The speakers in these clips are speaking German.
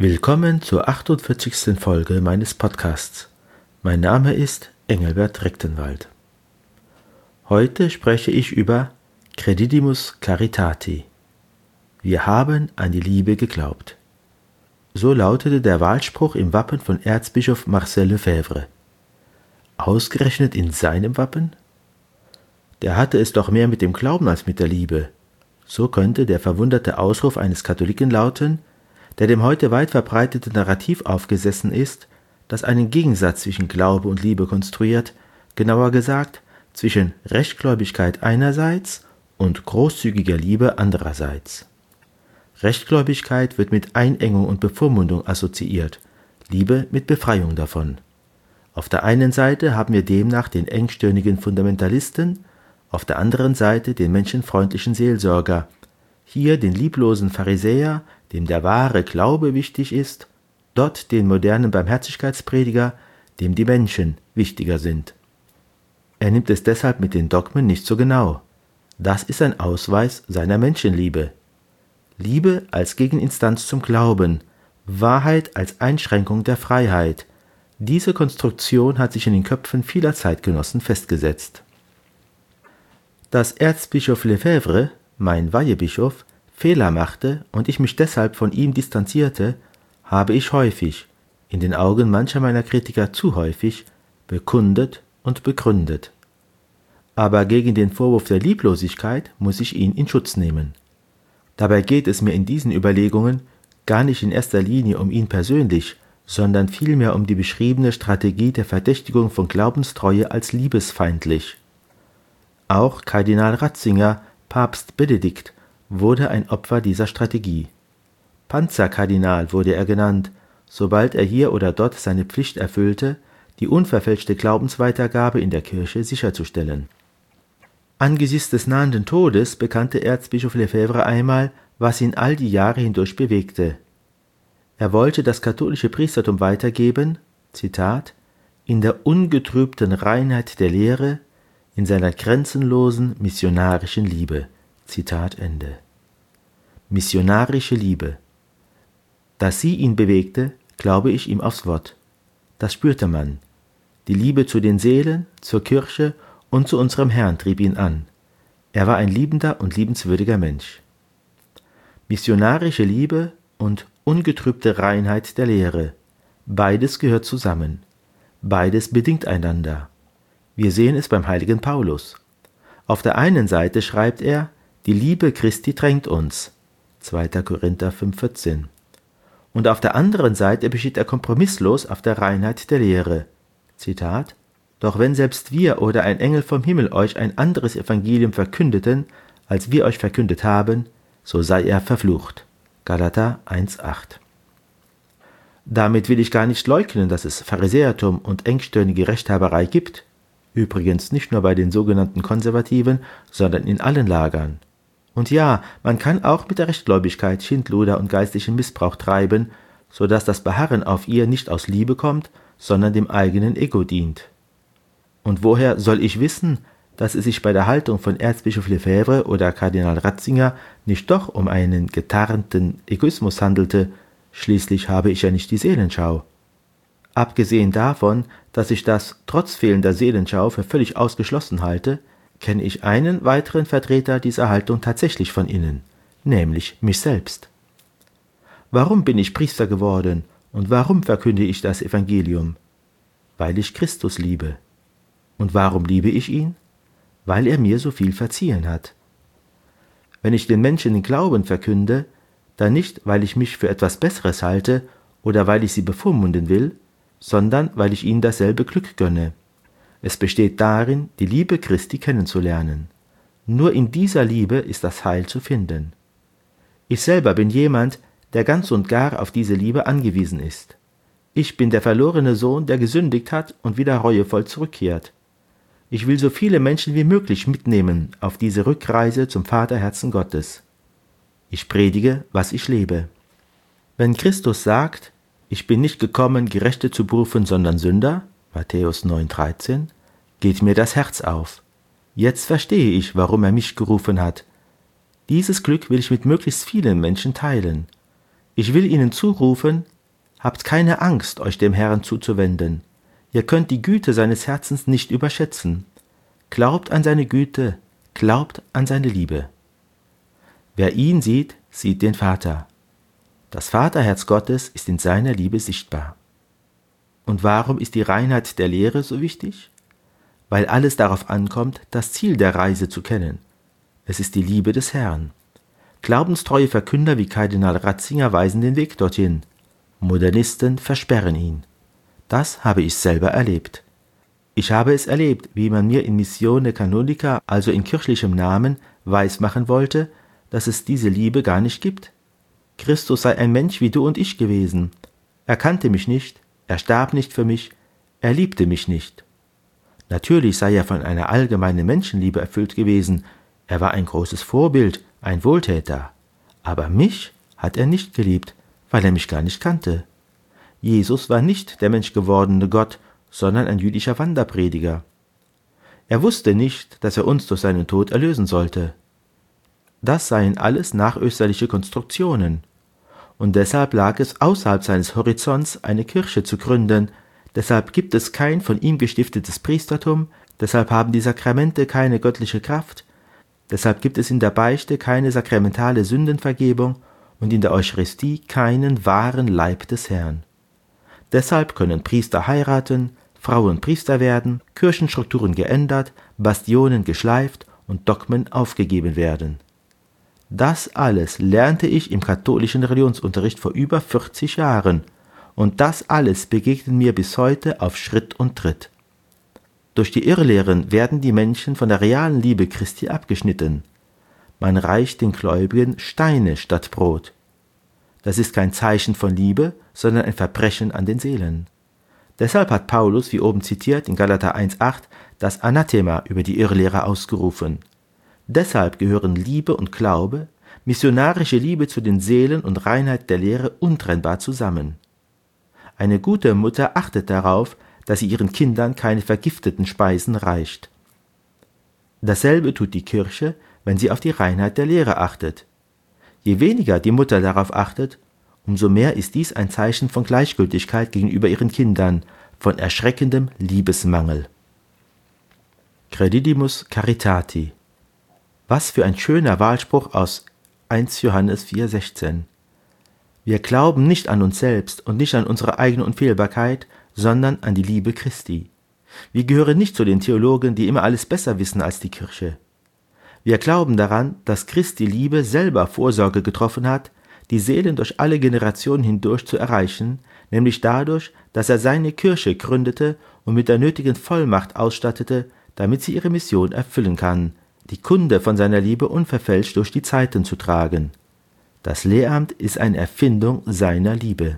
Willkommen zur 48. Folge meines Podcasts. Mein Name ist Engelbert Rechtenwald. Heute spreche ich über Credidimus Caritati. Wir haben an die Liebe geglaubt. So lautete der Wahlspruch im Wappen von Erzbischof Marcel Lefebvre. Ausgerechnet in seinem Wappen? Der hatte es doch mehr mit dem Glauben als mit der Liebe. So könnte der verwunderte Ausruf eines Katholiken lauten, der dem heute weit verbreiteten Narrativ aufgesessen ist, das einen Gegensatz zwischen Glaube und Liebe konstruiert, genauer gesagt zwischen Rechtgläubigkeit einerseits und großzügiger Liebe andererseits. Rechtgläubigkeit wird mit Einengung und Bevormundung assoziiert, Liebe mit Befreiung davon. Auf der einen Seite haben wir demnach den engstirnigen Fundamentalisten, auf der anderen Seite den menschenfreundlichen Seelsorger, hier den lieblosen Pharisäer, dem der wahre Glaube wichtig ist, dort den modernen Barmherzigkeitsprediger, dem die Menschen wichtiger sind. Er nimmt es deshalb mit den Dogmen nicht so genau. Das ist ein Ausweis seiner Menschenliebe. Liebe als Gegeninstanz zum Glauben, Wahrheit als Einschränkung der Freiheit. Diese Konstruktion hat sich in den Köpfen vieler Zeitgenossen festgesetzt. Dass Erzbischof Lefebvre, mein Weihebischof, Fehler machte und ich mich deshalb von ihm distanzierte, habe ich häufig, in den Augen mancher meiner Kritiker zu häufig, bekundet und begründet. Aber gegen den Vorwurf der Lieblosigkeit muss ich ihn in Schutz nehmen. Dabei geht es mir in diesen Überlegungen gar nicht in erster Linie um ihn persönlich, sondern vielmehr um die beschriebene Strategie der Verdächtigung von Glaubenstreue als liebesfeindlich. Auch Kardinal Ratzinger, Papst Benedikt, wurde ein Opfer dieser Strategie. Panzerkardinal wurde er genannt, sobald er hier oder dort seine Pflicht erfüllte, die unverfälschte Glaubensweitergabe in der Kirche sicherzustellen. Angesichts des nahenden Todes bekannte Erzbischof Lefebvre einmal, was ihn all die Jahre hindurch bewegte. Er wollte das katholische Priestertum weitergeben, Zitat, in der ungetrübten Reinheit der Lehre, in seiner grenzenlosen missionarischen Liebe. Zitat Ende. Missionarische Liebe. Dass sie ihn bewegte, glaube ich ihm aufs Wort. Das spürte man. Die Liebe zu den Seelen, zur Kirche und zu unserem Herrn trieb ihn an. Er war ein liebender und liebenswürdiger Mensch. Missionarische Liebe und ungetrübte Reinheit der Lehre. Beides gehört zusammen. Beides bedingt einander. Wir sehen es beim heiligen Paulus. Auf der einen Seite schreibt er, die Liebe Christi drängt uns, 2. Korinther 5,14. Und auf der anderen Seite besteht er kompromisslos auf der Reinheit der Lehre. Zitat, doch wenn selbst wir oder ein Engel vom Himmel euch ein anderes Evangelium verkündeten, als wir euch verkündet haben, so sei er verflucht. Galater 1,8. Damit will ich gar nicht leugnen, dass es Pharisäertum und engstirnige Rechthaberei gibt. Übrigens nicht nur bei den sogenannten Konservativen, sondern in allen Lagern. Und ja, man kann auch mit der Rechtgläubigkeit Schindluder und geistlichen Missbrauch treiben, so dass das Beharren auf ihr nicht aus Liebe kommt, sondern dem eigenen Ego dient. Und woher soll ich wissen, dass es sich bei der Haltung von Erzbischof Lefebvre oder Kardinal Ratzinger nicht doch um einen getarnten Egoismus handelte? Schließlich habe ich ja nicht die Seelenschau. Abgesehen davon, dass ich das trotz fehlender Seelenschau für völlig ausgeschlossen halte, kenne ich einen weiteren Vertreter dieser Haltung tatsächlich von innen, nämlich mich selbst. Warum bin ich Priester geworden und warum verkünde ich das Evangelium? Weil ich Christus liebe. Und warum liebe ich ihn? Weil er mir so viel verziehen hat. Wenn ich den Menschen den Glauben verkünde, dann nicht, weil ich mich für etwas Besseres halte oder weil ich sie bevormunden will, sondern weil ich ihnen dasselbe Glück gönne. Es besteht darin, die Liebe Christi kennenzulernen. Nur in dieser Liebe ist das Heil zu finden. Ich selber bin jemand, der ganz und gar auf diese Liebe angewiesen ist. Ich bin der verlorene Sohn, der gesündigt hat und wieder reuevoll zurückkehrt. Ich will so viele Menschen wie möglich mitnehmen auf diese Rückreise zum Vaterherzen Gottes. Ich predige, was ich lebe. Wenn Christus sagt, ich bin nicht gekommen, Gerechte zu berufen, sondern Sünder, Matthäus 9,13, geht mir das Herz auf. Jetzt verstehe ich, warum er mich gerufen hat. Dieses Glück will ich mit möglichst vielen Menschen teilen. Ich will ihnen zurufen, Habt keine Angst, euch dem Herrn zuzuwenden. Ihr könnt die Güte seines Herzens nicht überschätzen. Glaubt an seine Güte, glaubt an seine Liebe. Wer ihn sieht, sieht den Vater. Das Vaterherz Gottes ist in seiner Liebe sichtbar. Und warum ist die Reinheit der Lehre so wichtig? Weil alles darauf ankommt, das Ziel der Reise zu kennen. Es ist die Liebe des Herrn. Glaubenstreue Verkünder wie Kardinal Ratzinger weisen den Weg dorthin. Modernisten versperren ihn. Das habe ich selber erlebt. Ich habe es erlebt, wie man mir in Missione Canonica, also in kirchlichem Namen, weismachen wollte, dass es diese Liebe gar nicht gibt. Christus sei ein Mensch wie du und ich gewesen. Er kannte mich nicht, er starb nicht für mich, er liebte mich nicht. Natürlich sei er von einer allgemeinen Menschenliebe erfüllt gewesen, er war ein großes Vorbild, ein Wohltäter. Aber mich hat er nicht geliebt, weil er mich gar nicht kannte. Jesus war nicht der menschgewordene Gott, sondern ein jüdischer Wanderprediger. Er wusste nicht, dass er uns durch seinen Tod erlösen sollte. Das seien alles nachösterliche Konstruktionen. Und deshalb lag es außerhalb seines Horizonts, eine Kirche zu gründen. Deshalb gibt es kein von ihm gestiftetes Priestertum, deshalb haben die Sakramente keine göttliche Kraft, deshalb gibt es in der Beichte keine sakramentale Sündenvergebung und in der Eucharistie keinen wahren Leib des Herrn. Deshalb können Priester heiraten, Frauen Priester werden, Kirchenstrukturen geändert, Bastionen geschleift und Dogmen aufgegeben werden. Das alles lernte ich im katholischen Religionsunterricht vor über 40 Jahren und das alles begegnet mir bis heute auf Schritt und Tritt. Durch die Irrlehren werden die Menschen von der realen Liebe Christi abgeschnitten. Man reicht den Gläubigen Steine statt Brot. Das ist kein Zeichen von Liebe, sondern ein Verbrechen an den Seelen. Deshalb hat Paulus, wie oben zitiert in Galater 1,8, das Anathema über die Irrlehrer ausgerufen. Deshalb gehören Liebe und Glaube, missionarische Liebe zu den Seelen und Reinheit der Lehre untrennbar zusammen. Eine gute Mutter achtet darauf, dass sie ihren Kindern keine vergifteten Speisen reicht. Dasselbe tut die Kirche, wenn sie auf die Reinheit der Lehre achtet. Je weniger die Mutter darauf achtet, umso mehr ist dies ein Zeichen von Gleichgültigkeit gegenüber ihren Kindern, von erschreckendem Liebesmangel. Credidimus Caritati. Was für ein schöner Wahlspruch aus 1 Johannes 4,16. Wir glauben nicht an uns selbst und nicht an unsere eigene Unfehlbarkeit, sondern an die Liebe Christi. Wir gehören nicht zu den Theologen, die immer alles besser wissen als die Kirche. Wir glauben daran, dass Christi Liebe selber Vorsorge getroffen hat, die Seelen durch alle Generationen hindurch zu erreichen, nämlich dadurch, dass er seine Kirche gründete und mit der nötigen Vollmacht ausstattete, damit sie ihre Mission erfüllen kann, die Kunde von seiner Liebe unverfälscht durch die Zeiten zu tragen. Das Lehramt ist eine Erfindung seiner Liebe.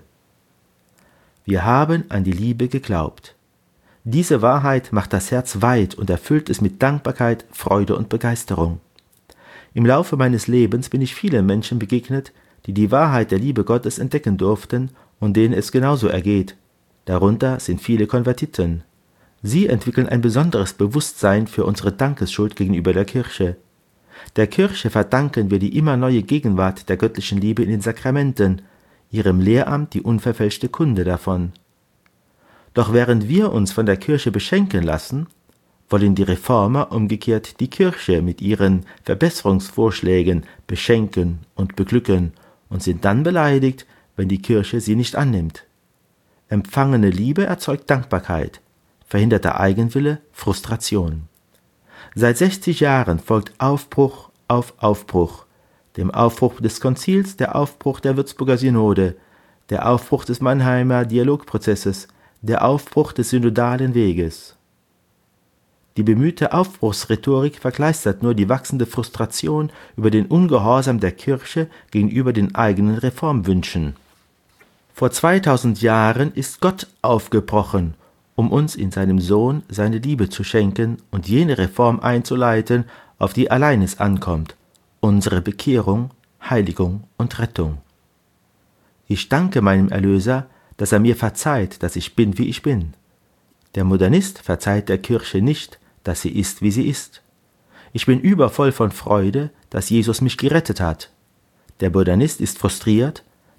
Wir haben an die Liebe geglaubt. Diese Wahrheit macht das Herz weit und erfüllt es mit Dankbarkeit, Freude und Begeisterung. Im Laufe meines Lebens bin ich vielen Menschen begegnet, die die Wahrheit der Liebe Gottes entdecken durften und denen es genauso ergeht. Darunter sind viele Konvertiten. Sie entwickeln ein besonderes Bewusstsein für unsere Dankesschuld gegenüber der Kirche. Der Kirche verdanken wir die immer neue Gegenwart der göttlichen Liebe in den Sakramenten, ihrem Lehramt die unverfälschte Kunde davon. Doch während wir uns von der Kirche beschenken lassen, wollen die Reformer umgekehrt die Kirche mit ihren Verbesserungsvorschlägen beschenken und beglücken und sind dann beleidigt, wenn die Kirche sie nicht annimmt. Empfangene Liebe erzeugt Dankbarkeit, verhinderter Eigenwille Frustration. Seit 60 Jahren folgt Aufbruch auf Aufbruch, dem Aufbruch des Konzils, der Aufbruch der Würzburger Synode, der Aufbruch des Mannheimer Dialogprozesses, der Aufbruch des synodalen Weges. Die bemühte Aufbruchsrhetorik verkleistert nur die wachsende Frustration über den Ungehorsam der Kirche gegenüber den eigenen Reformwünschen. Vor 2000 Jahren ist Gott aufgebrochen, um uns in seinem Sohn seine Liebe zu schenken und jene Reform einzuleiten, auf die allein es ankommt, unsere Bekehrung, Heiligung und Rettung. Ich danke meinem Erlöser, dass er mir verzeiht, dass ich bin, wie ich bin. Der Modernist verzeiht der Kirche nicht, dass sie ist, wie sie ist. Ich bin übervoll von Freude, dass Jesus mich gerettet hat. Der Modernist ist frustriert,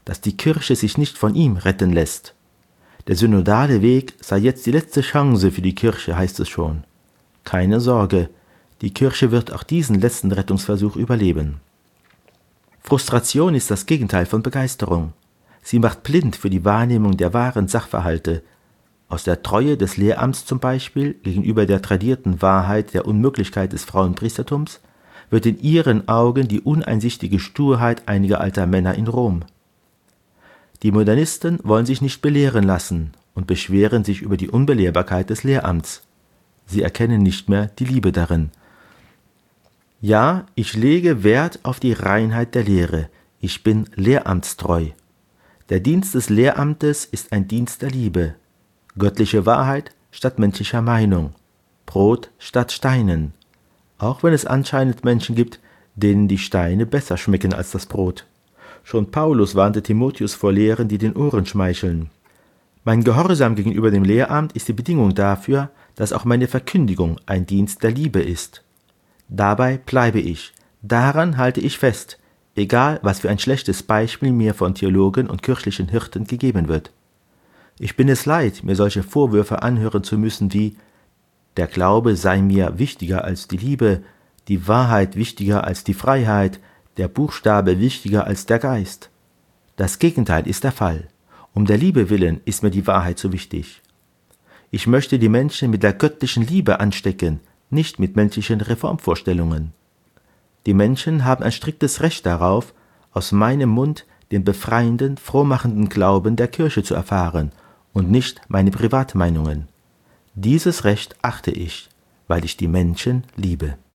dass die Kirche sich nicht von ihm retten lässt. Der synodale Weg sei jetzt die letzte Chance für die Kirche, heißt es schon. Keine Sorge, die Kirche wird auch diesen letzten Rettungsversuch überleben. Frustration ist das Gegenteil von Begeisterung. Sie macht blind für die Wahrnehmung der wahren Sachverhalte. Aus der Treue des Lehramts zum Beispiel gegenüber der tradierten Wahrheit der Unmöglichkeit des Frauenpriestertums wird in ihren Augen die uneinsichtige Sturheit einiger alter Männer in Rom. Die Modernisten wollen sich nicht belehren lassen und beschweren sich über die Unbelehrbarkeit des Lehramts. Sie erkennen nicht mehr die Liebe darin. Ja, ich lege Wert auf die Reinheit der Lehre. Ich bin lehramtstreu. Der Dienst des Lehramtes ist ein Dienst der Liebe. Göttliche Wahrheit statt menschlicher Meinung. Brot statt Steinen. Auch wenn es anscheinend Menschen gibt, denen die Steine besser schmecken als das Brot. Schon Paulus warnte Timotheus vor Lehren, die den Ohren schmeicheln. Mein Gehorsam gegenüber dem Lehramt ist die Bedingung dafür, dass auch meine Verkündigung ein Dienst der Liebe ist. Dabei bleibe ich, daran halte ich fest, egal was für ein schlechtes Beispiel mir von Theologen und kirchlichen Hirten gegeben wird. Ich bin es leid, mir solche Vorwürfe anhören zu müssen wie: Der Glaube sei mir wichtiger als die Liebe, die Wahrheit wichtiger als die Freiheit, der Buchstabe wichtiger als der Geist. Das Gegenteil ist der Fall. Um der Liebe willen ist mir die Wahrheit so wichtig. Ich möchte die Menschen mit der göttlichen Liebe anstecken, nicht mit menschlichen Reformvorstellungen. Die Menschen haben ein striktes Recht darauf, aus meinem Mund den befreienden, frohmachenden Glauben der Kirche zu erfahren und nicht meine Privatmeinungen. Dieses Recht achte ich, weil ich die Menschen liebe.